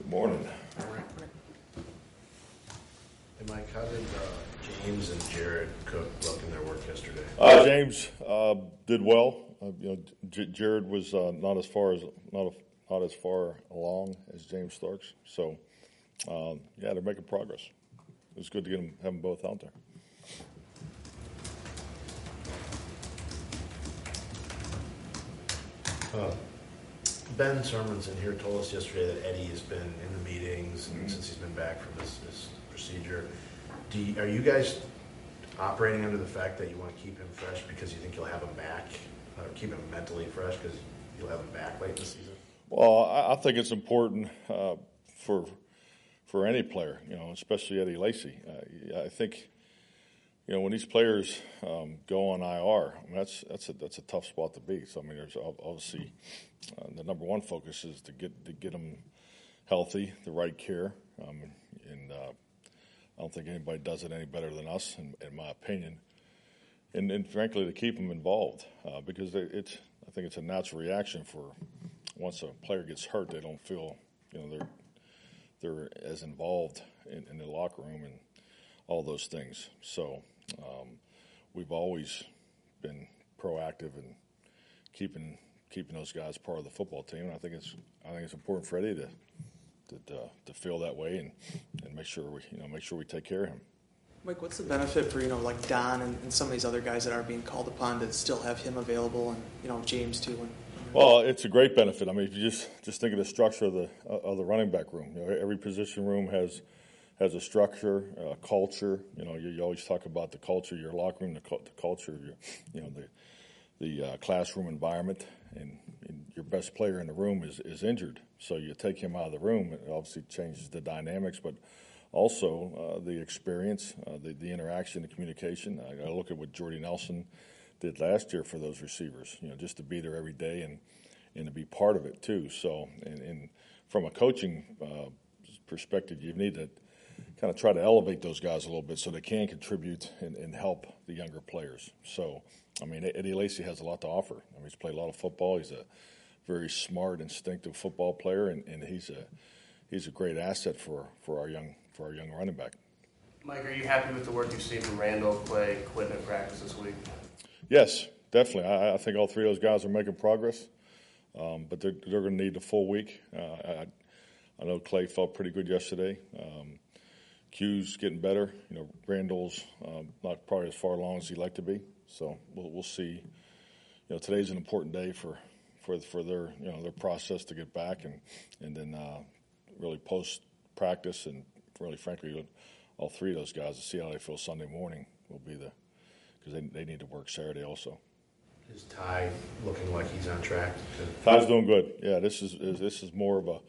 Morning. Hey Mike, how did James and Jared Cook look in their work yesterday? James did well. Jared was not as far along as James Starks. So, they're making progress. It was good to have them both out there. Ben Sermons in here told us yesterday that Eddie has been in the meetings and since he's been back from this procedure. Are you guys operating under the fact that you want to keep him fresh because you think you'll have him back, or keep him mentally fresh because you'll have him back late in the season? Well, I think it's important for any player, especially Eddie Lacy. I think, when these players go on IR, that's a tough spot to be. So there's obviously the number one focus is to get them healthy, the right care, and I don't think anybody does it any better than us, in my opinion. And frankly, to keep them involved because I think it's a natural reaction for once a player gets hurt, they don't feel they're as involved in the locker room and all those things. So we've always been proactive in keeping those guys part of the football team. And I think it's important for Eddie to feel that way and make sure we take care of him. Mike, what's the benefit for like Don and some of these other guys that are being called upon to still have him available and James too? Well, it's a great benefit. If you just think of the structure of the running back room, every position room has a structure, a culture. You always talk about the culture of your locker room, the culture of your, the classroom environment, and your best player in the room is injured. So you take him out of the room, it obviously changes the dynamics, but also the experience, the interaction, the communication. I look at what Jordy Nelson did last year for those receivers, just to be there every day and to be part of it too. So, and from a coaching perspective, you need to kind of try to elevate those guys a little bit so they can contribute and help the younger players. So, Eddie Lacy has a lot to offer. He's played a lot of football. He's a very smart, instinctive football player, and he's a great asset for our young running back. Mike, are you happy with the work you've seen from Randall, Clay, Quinn at practice this week? Yes, definitely. I think all three of those guys are making progress, but they're going to need a full week. I know Clay felt pretty good yesterday. Q's getting better. Randall's not probably as far along as he'd like to be. So we'll see. Today's an important day for their their process to get back and then really post practice and really frankly all three of those guys to see how they feel Sunday morning will be because they need to work Saturday also. Is Ty looking like he's on track? Ty's doing good. Yeah, this is more of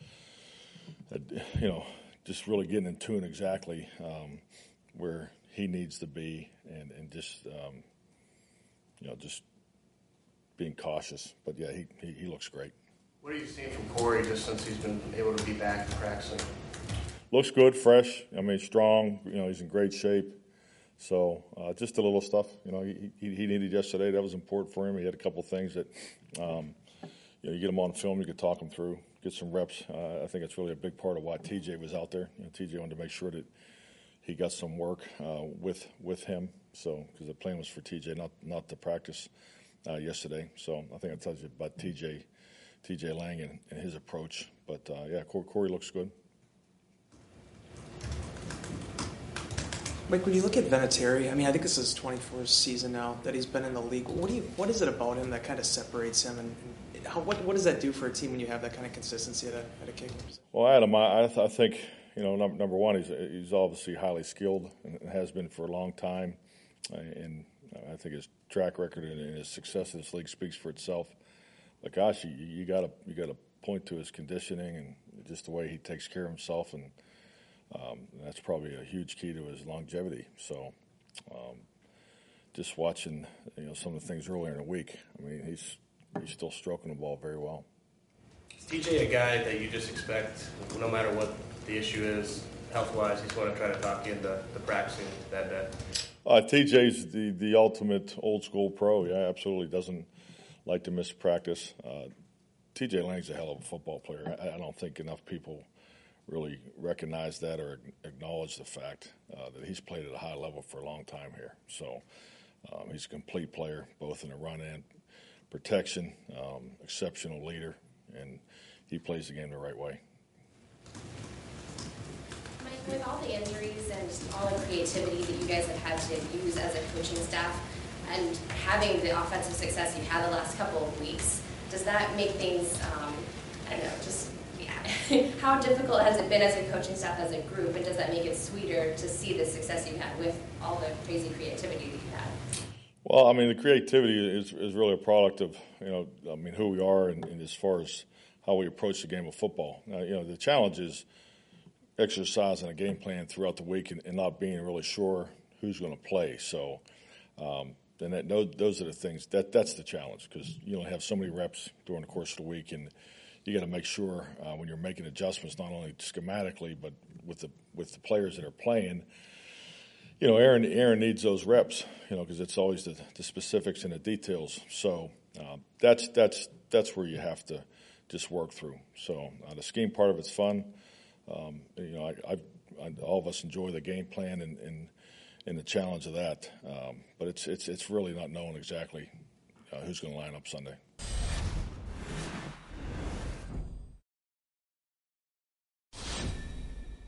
a just really getting in tune exactly where he needs to be and just just being cautious. But yeah, he looks great. What are you seeing from Corey just since he's been able to be back and practicing? Looks good, fresh. Strong. He's in great shape. So just the little stuff, he needed yesterday. That was important for him. He had a couple things that, you get him on film, you could talk him through, get some reps. I think it's really a big part of why TJ was out there. TJ wanted to make sure that he got some work with him. So because the plan was for TJ not to practice yesterday. So I think I told you about TJ Lang and his approach. But Corey looks good. Mike, when you look at Vinatieri, I think this is his 24th season now that he's been in the league. What is it about him that kind of separates him, and what does that do for a team when you have that kind of consistency at a kicker? Well, Adam, I think number one, he's obviously highly skilled and has been for a long time, and I think his track record and his success in this league speaks for itself. But gosh, you got to point to his conditioning and just the way he takes care of himself and. That's probably a huge key to his longevity. So, just watching, some of the things earlier in the week. He's still stroking the ball very well. Is TJ a guy that you just expect, no matter what the issue is, health-wise, he's going to try to talk you into practicing that day? TJ's the ultimate old-school pro. Yeah, absolutely doesn't like to miss practice. TJ Lang's a hell of a football player. I don't think enough people really recognize that or acknowledge the fact that he's played at a high level for a long time here. So he's a complete player, both in the run and protection, exceptional leader, and he plays the game the right way. Mike, with all the injuries and all the creativity that you guys have had to use as a coaching staff and having the offensive success you've had the last couple of weeks, does that make things, I don't know, just how difficult has it been as a coaching staff, as a group, and does that make it sweeter to see the success you've had with all the crazy creativity that you've had? Well, I mean, the creativity is really a product of, who we are and as far as how we approach the game of football. The challenge is exercising a game plan throughout the week and not being really sure who's going to play. So, those are the things that's the challenge, because you only have so many reps during the course of the week, and you got to make sure when you're making adjustments, not only schematically but with the players that are playing. Aaron needs those reps, because it's always the specifics and the details. So that's where you have to just work through. So the scheme part of it's fun. All of us enjoy the game plan and the challenge of that. But it's really not knowing exactly who's going to line up Sunday.